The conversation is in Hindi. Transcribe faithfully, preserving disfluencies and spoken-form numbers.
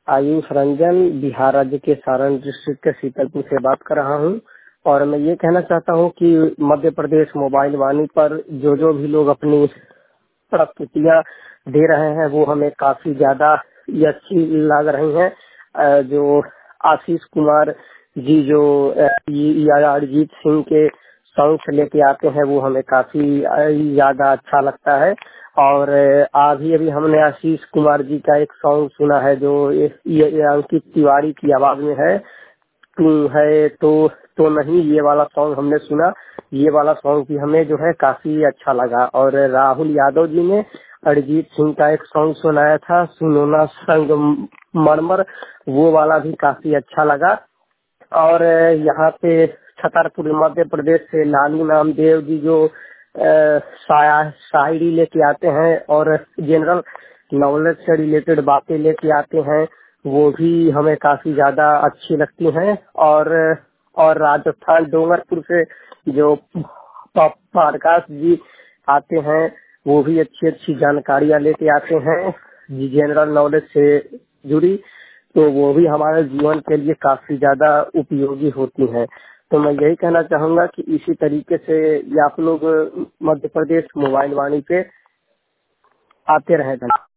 आयुष रंजन, बिहार राज्य के सारण डिस्ट्रिक्ट के शीतलपुर से बात कर रहा हूँ। और मैं ये कहना चाहता हूँ कि मध्य प्रदेश मोबाइल वाणी पर जो जो भी लोग अपनी प्रस्तुतियाँ दे रहे हैं वो हमें काफी ज्यादा ये अच्छी लग रही हैं। अ, जो आशीष कुमार जी जो अ, ये ये अरिजीत सिंह के सॉन्ग्स लेके आते हैं वो हमें काफी अ, ज्यादा अच्छा लगता है। और अ, अभी अभी हमने आशीष कुमार जी का एक सॉन्ग सुना है जो ये, ये, ये अंकित तिवारी की आवाज में है, तू है तो तो नहीं, ये वाला सॉन्ग हमने सुना। ये वाला सॉन्ग भी हमें जो है काफी अच्छा लगा। और राहुल यादव जी ने अरिजीत सिंह का एक सॉन्ग सुनाया था, सुनो ना संग मरमर, वो वाला भी काफी अच्छा लगा। और यहाँ पे छतरपुर मध्य प्रदेश से लालू नामदेव जी जो अ, शाया शायरी लेके आते हैं और जनरल नॉलेज से रिलेटेड बातें लेके आते हैं, वो भी हमें काफी ज्यादा अच्छी लगती हैं। और और राजस्थान डूंगरपुर से जो प- प्रकाश जी आते हैं वो भी अच्छी अच्छी जानकारियां लेके आते हैं जनरल नॉलेज से जुड़ी, तो वो भी हमारे जीवन के लिए काफी ज्यादा उपयोगी होती हैं। तो मैं यही कहना चाहूंगा कि इसी तरीके से ये आप लोग मध्य प्रदेश मोबाइल वाणी पे आते रहें।